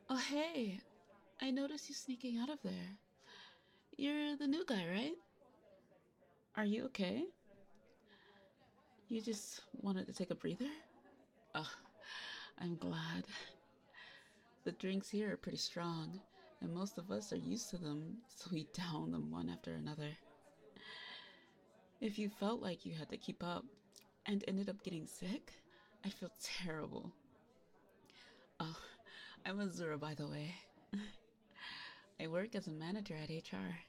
Oh, hey, I noticed you sneaking out of there. You're the new guy, right? Are you okay? You just wanted to take a breather? Oh, I'm glad. The drinks here are pretty strong, and most of us are used to them, so we down them one after another. If you felt like you had to keep up and ended up getting sick, I feel terrible. Oh, I'm Azura, by the way. I work as a manager at HR.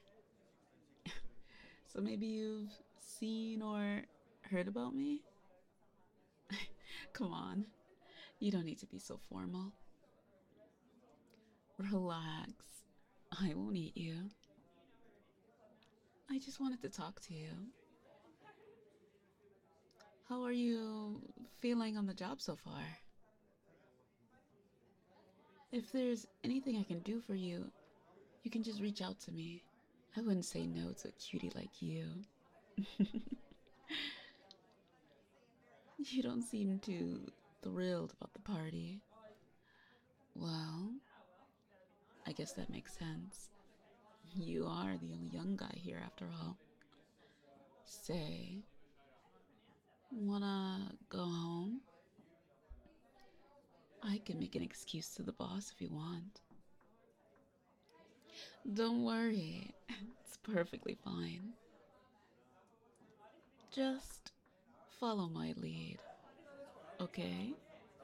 So maybe you've seen or heard about me? Come on, you don't need to be so formal. Relax. I won't eat you. I just wanted to talk to you. How are you feeling on the job so far? If there's anything I can do for you, you can just reach out to me. I wouldn't say no to a cutie like you. You don't seem too thrilled about the party. Well, I guess that makes sense. You are the only young guy here after all. Say, wanna go home? I can make an excuse to the boss if you want. Don't worry, it's perfectly fine. Just follow my lead, okay?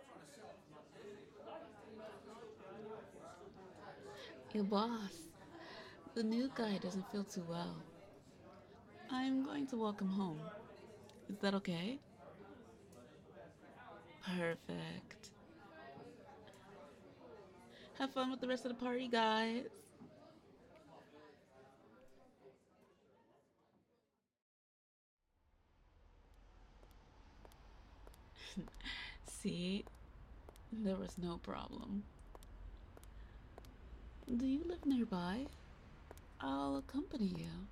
Your boss, the new guy doesn't feel too well. I'm going to walk him home. Is that okay? Perfect. Have fun with the rest of the party, guys. See, there was no problem. Do you live nearby? I'll accompany you.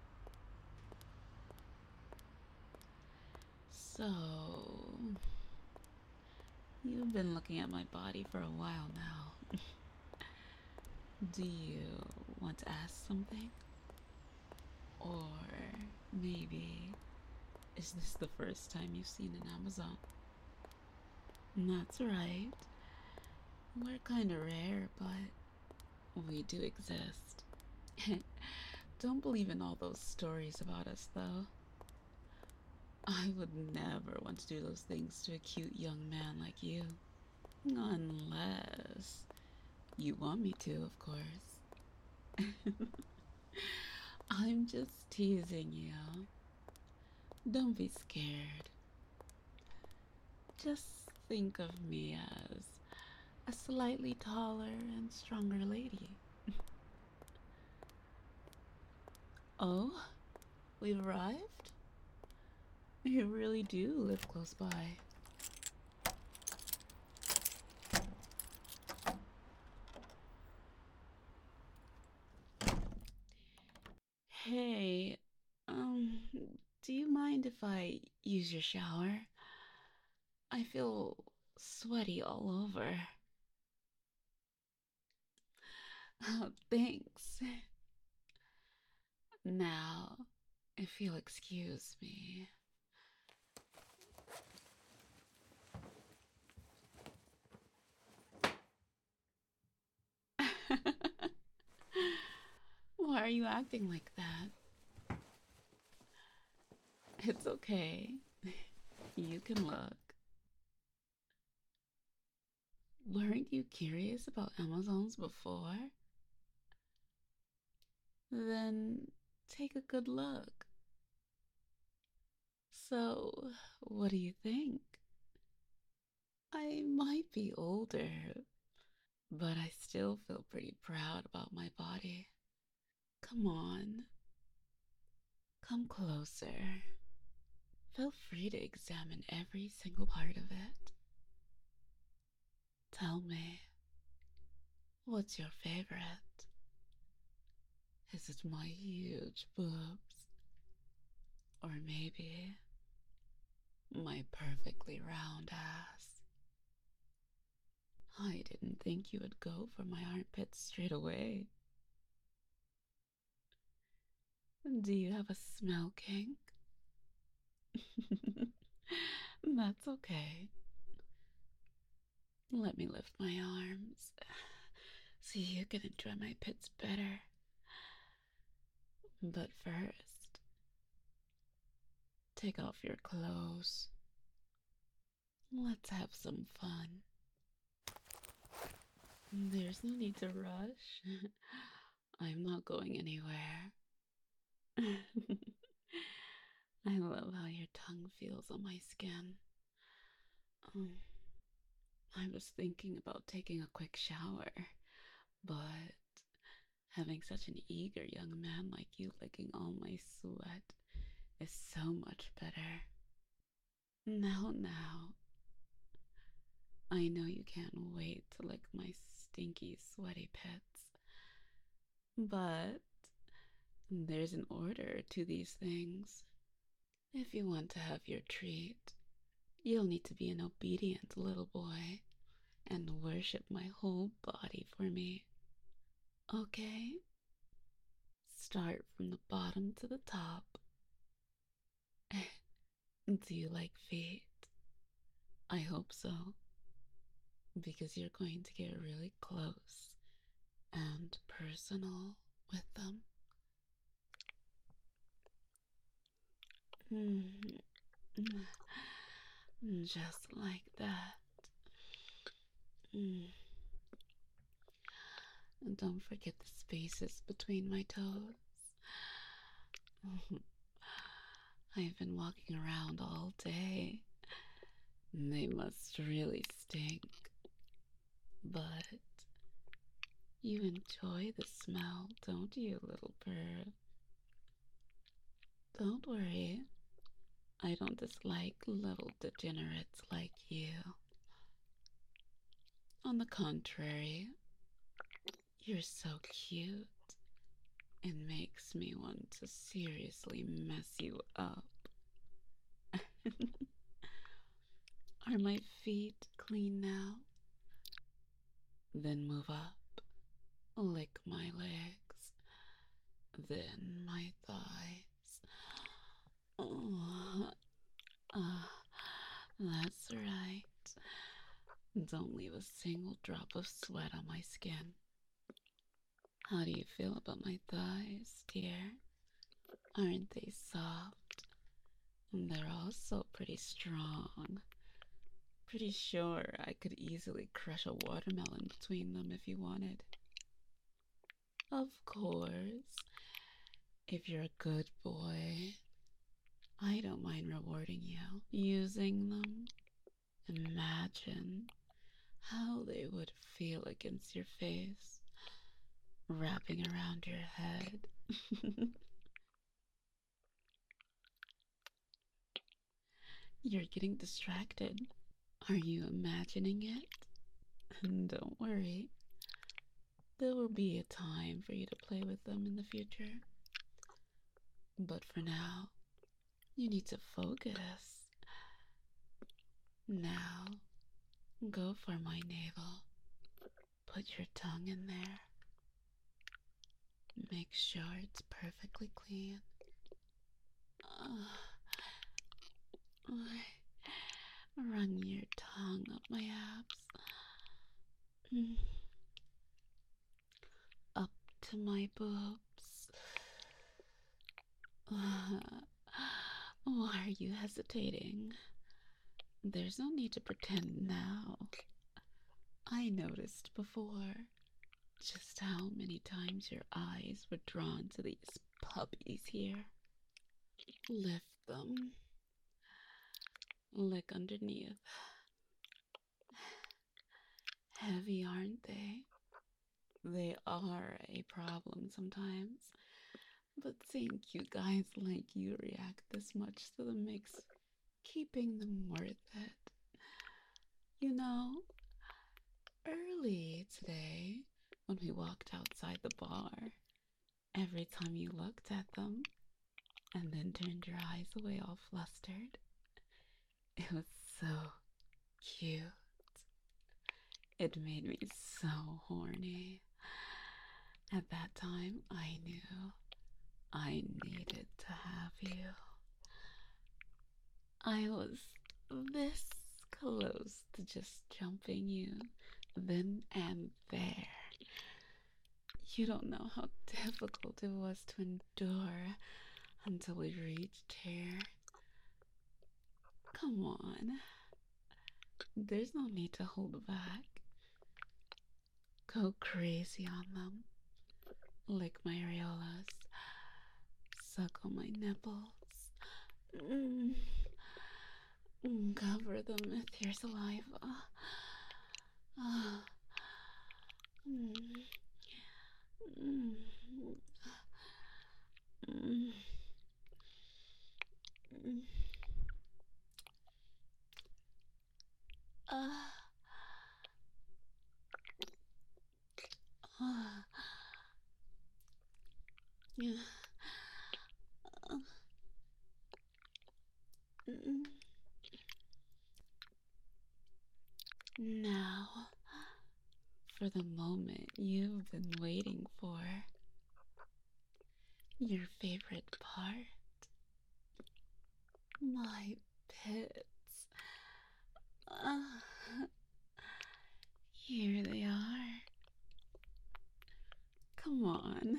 So, you've been looking at my body for a while now. Do you want to ask something? Or maybe, is this the first time you've seen an Amazon? That's right. We're kinda rare, but we do exist. Don't believe in all those stories about us, though. I would never want to do those things to a cute young man like you. Unless you want me to, of course. I'm just teasing you. Don't be scared. Just think of me as a slightly taller and stronger lady. Oh, we've arrived? You really do live close by. Hey, do you mind if I use your shower? I feel sweaty all over. Oh, thanks. Now, if you'll excuse me. Why are you acting like that? It's okay. You can look. Weren't you curious about Amazons before? Then take a good look. So, what do you think? I might be older, but I still feel pretty proud about my body. Come on, come closer. Feel free to examine every single part of it. Tell me, what's your favorite? Is it my huge boobs? Or maybe my perfectly round ass? I didn't think you would go for my armpits straight away. Do you have a smell kink? That's okay. Let me lift my arms so you can enjoy my pits better. But first, take off your clothes. Let's have some fun. There's no need to rush. I'm not going anywhere. I love how your tongue feels on my skin. Um, I was thinking about taking a quick shower, but having such an eager young man like you licking all my sweat is so much better. Now, I know you can't wait to lick my stinky, sweaty pits, but there's an order to these things. If you want to have your treat, you'll need to be an obedient little boy and worship my whole body for me. Okay? Start from the bottom to the top. Do you like feet? I hope so, because you're going to get really close and personal with them. Just like that. And don't forget the spaces between my toes. I've been walking around all day. They must really stink. But you enjoy the smell, don't you, little bird? Don't worry. I don't dislike little degenerates like you. On the contrary, you're so cute. It makes me want to seriously mess you up. Are my feet clean now? Then move up. Lick my legs. Then my thighs. Oh, that's right. Don't leave a single drop of sweat on my skin. How do you feel about my thighs, dear? Aren't they soft? And they're also pretty strong. Pretty sure I could easily crush a watermelon between them if you wanted. Of course, if you're a good boy, I don't mind rewarding you using them. Imagine how they would feel against your face, wrapping around your head. You're getting distracted. Are you imagining it? Don't worry. There will be a time for you to play with them in the future. But for now, you need to focus. Now, go for my navel. Put your tongue in there. Make sure it's perfectly clean. Run your tongue up my abs. Up to my boobs. Why are you hesitating? There's no need to pretend now. I noticed before just how many times your eyes were drawn to these puppies here. Lift them. Lick underneath. Heavy, aren't they? They are a problem sometimes. But seeing cute guys like you react this much to them makes keeping them worth it. You know, early today, when we walked outside the bar, every time you looked at them and then turned your eyes away all flustered, it was so cute. It made me so horny. At that time, I knew I needed to have you. I was this close to just jumping you then and there. You don't know how difficult it was to endure until we reached here. Come on. There's no need to hold back. Go crazy on them. Lick my areolas. Suck on my nipples. Mm. Cover them with your saliva. Ah. Mm. Mm. Mm. Mm. Ah. Ah. Yeah. Mm. Now, for the moment you've been waiting for. Your favorite part? My pits. Ah, here they are. Come on.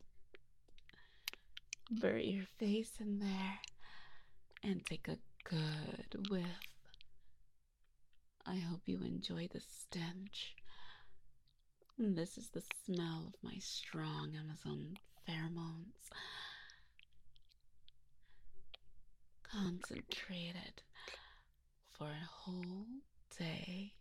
Bury your face in there and take a good whiff. I hope you enjoy the stench. This is the smell of my strong Amazon pheromones. Concentrated for a whole day.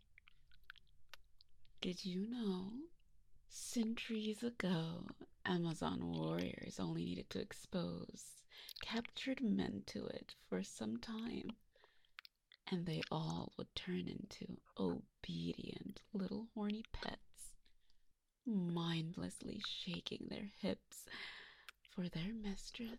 Did you know? Centuries ago, Amazon warriors only needed to expose captured men to it for some time, and they all would turn into obedient little horny pets, mindlessly shaking their hips for their mistress.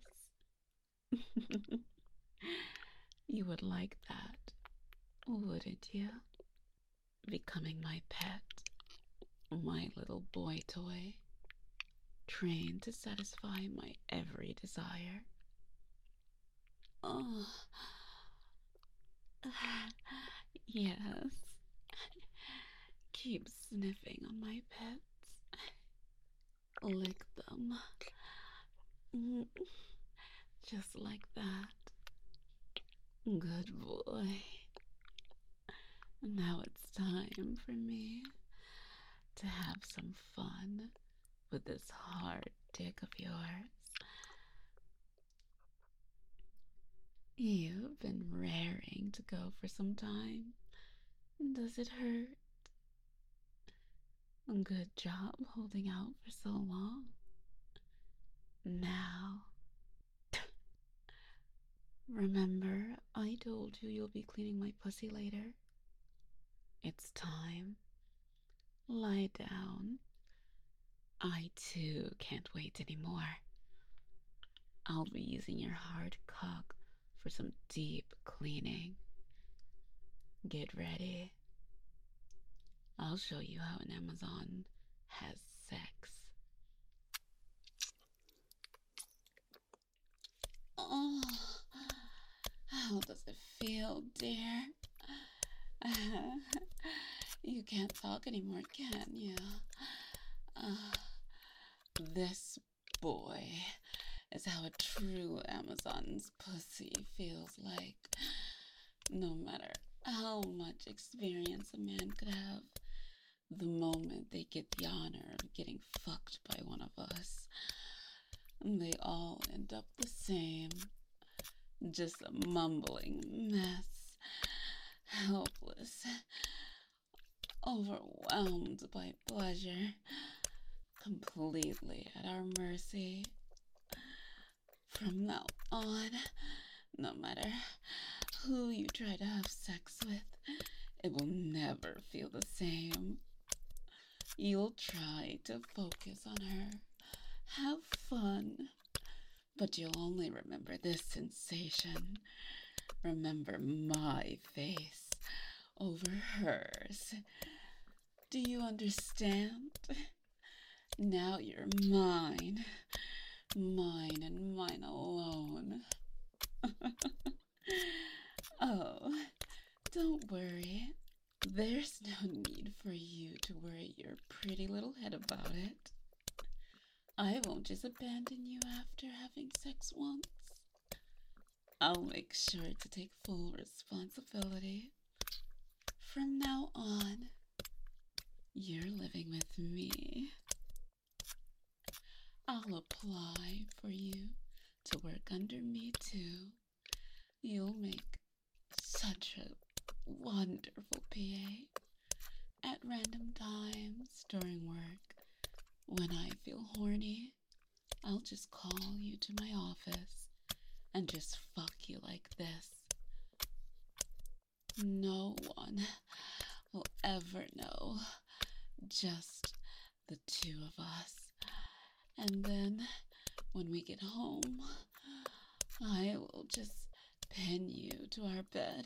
You would like that, wouldn't you? Becoming my pet, my little boy toy, trained to satisfy my every desire. Oh, yes. Keep sniffing on my pets. Lick them. Just like that. Good boy. Now it's time for me to have some fun with this hard dick of yours. You've been raring to go for some time. Does it hurt? Good job holding out for so long. Now, remember I told you you'll be cleaning my pussy later? It's time. Lie down. I too can't wait anymore. I'll be using your hard cock for some deep cleaning. Get ready. I'll show you how an Amazon has sex. Oh, how does it feel, dear? You can't talk anymore, can you? This boy is how a true Amazon's pussy feels like. No matter how much experience a man could have, the moment they get the honor of getting fucked by one of us, they all end up the same. Just a mumbling mess, helpless, overwhelmed by pleasure, completely at our mercy. From now on, no matter who you try to have sex with, it will never feel the same. You'll try to focus on her, have fun, but you'll only remember this sensation. Remember my face over hers. Do you understand? Now you're mine. Mine and mine alone. Oh, don't worry. There's no need for you to worry your pretty little head about it. I won't just abandon you after having sex once. I'll make sure to take full responsibility. From now on, you're living with me. I'll apply for you to work under me too. You'll make such a wonderful PA at random times during work. When I feel horny, I'll just call you to my office and just fuck you like this. No one will ever know. Just the two of us. And then when we get home, I will just pin you to our bed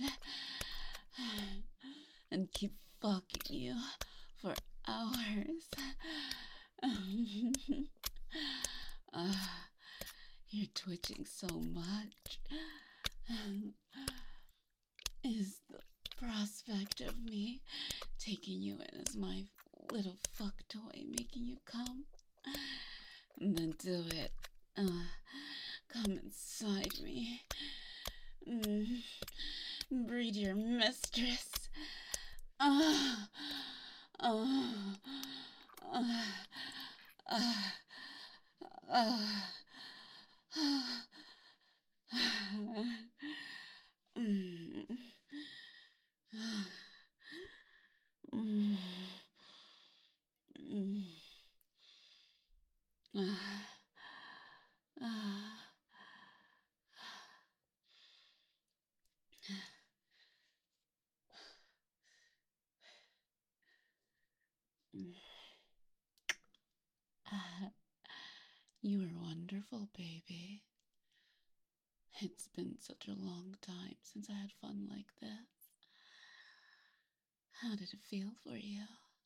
and keep fucking you for hours. You're twitching so much. Is the prospect of me taking you in as my little fuck toy making you come? Then do it. Come inside me. Breed your mistress. You are wonderful, baby. It's been such a long time since I had fun like this. How did it feel for you?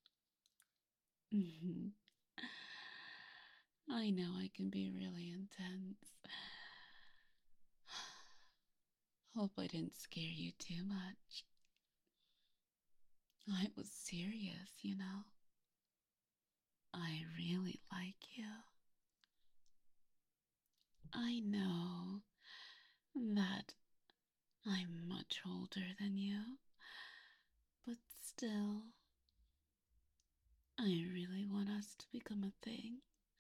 I know I can be really intense. Hope I didn't scare you too much. I was serious, you know. I really like you. I know that I'm much older than you, but still, I really want us to become a thing.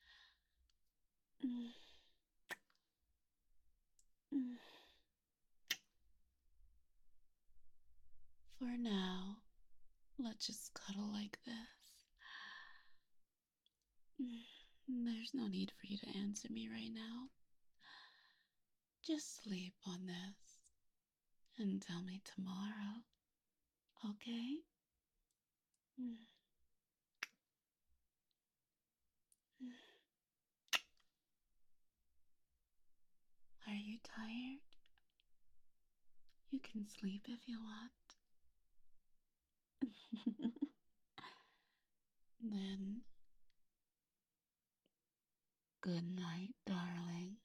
For now, let's just cuddle like this. There's no need for you to answer me right now. Just sleep on this and tell me tomorrow, okay? Are you tired? You can sleep if you want. Then, good night, darling.